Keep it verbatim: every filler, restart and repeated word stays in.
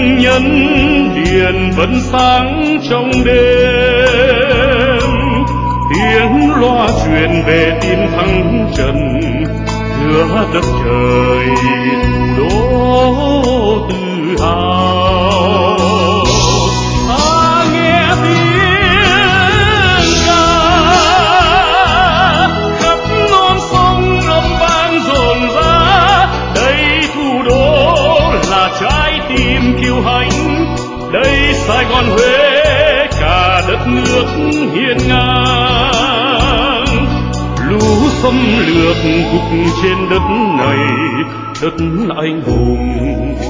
nhân điện vẫn sáng trong đêm, tiếng loa truyền về tin thắng trận giữa đất trời thủ đô tự hào. Ta nghe tiếng ca khắp non sông âm vang rộn rã, đây thủ đô là trái tim kiêu hãnh, đây Sài Gòn Huế cả đất nước hiên ngang. Lũ xâm lược gục trên đất này, đất anh hùng